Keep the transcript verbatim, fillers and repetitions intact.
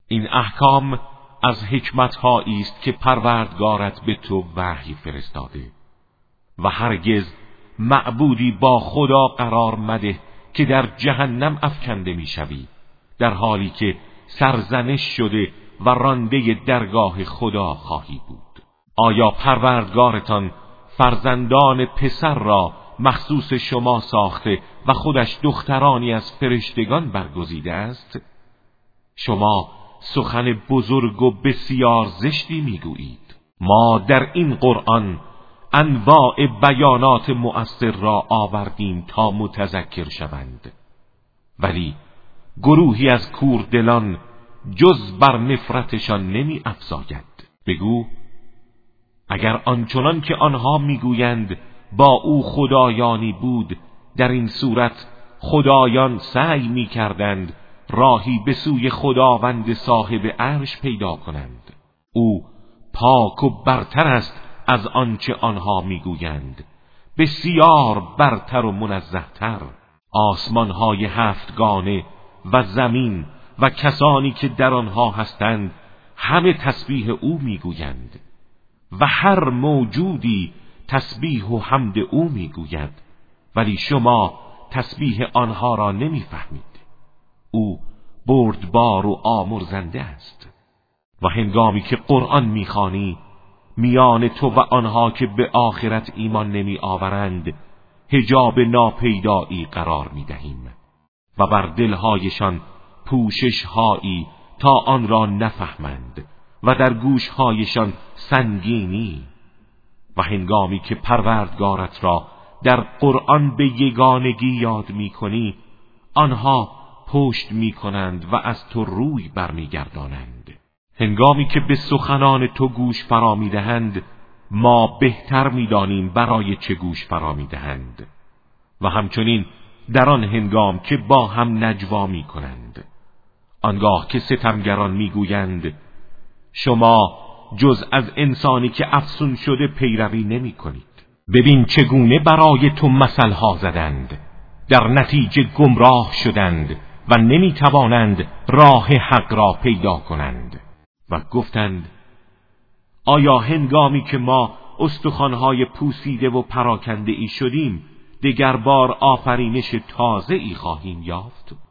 این احکام از حکمت‌هایی است که پروردگارت به تو وحی فرستاده و هرگز معبودی با خدا قرار مده که در جهنم افکنده میشوی، در حالی که سرزنش شده و رانده درگاه خدا خواهی بود. آیا پروردگارتان فرزندان پسر را مخصوص شما ساخته و خودش دخترانی از فرشتگان برگزیده است؟ شما سخن بزرگ و بسیار زشتی میگویید. ما در این قرآن انواع بیانات مؤثر را آوردیم تا متذکر شوند، ولی گروهی از کوردلان جز بر نفرتشان نمی افزاید. بگو اگر آنچنان که آنها میگویند با او خدایانی بود، در این صورت خدایان سعی میکردند راهی به سوی خداوند صاحب عرش پیدا کنند. او پاک و برتر است از آنچه آنها میگویند، بسیار برتر و منزهتر. آسمانهای هفتگانه و زمین و کسانی که در آنها هستند همه تسبیح او میگویند و هر موجودی تسبیح و حمد او میگوید، ولی شما تسبیح آنها را نمیفهمید. او بردبار و آمرزنده است. و هنگامی که قرآن میخوانی، میان تو و آنها که به آخرت ایمان نمی آورند حجاب ناپیدایی قرار میدهیم و بر دلهایشان پوشش هایی تا آن را نفهمند و در گوشهایشان سنگینی. و هنگامی که پروردگارت را در قرآن به یگانگی یاد می کنی، آنها پشت می کنند و از تو روی برمیگردانند. هنگامی که به سخنان تو گوش فرا می دهند، ما بهتر می دانیم برای چه گوش فرا می دهند. و همچنین در آن هنگام که با هم نجوا می کنند، آنگاه که ستمگران می گویند شما جز از انسانی که افسون شده پیروی نمی کنید. ببین چگونه برای تو مثلها زدند، در نتیجه گمراه شدند و نمی توانند راه حق را پیدا کنند. و گفتند آیا هنگامی که ما استخوانهای پوسیده و پراکنده ای شدیم دگر بار آفرینش تازه ای خواهیم یافت؟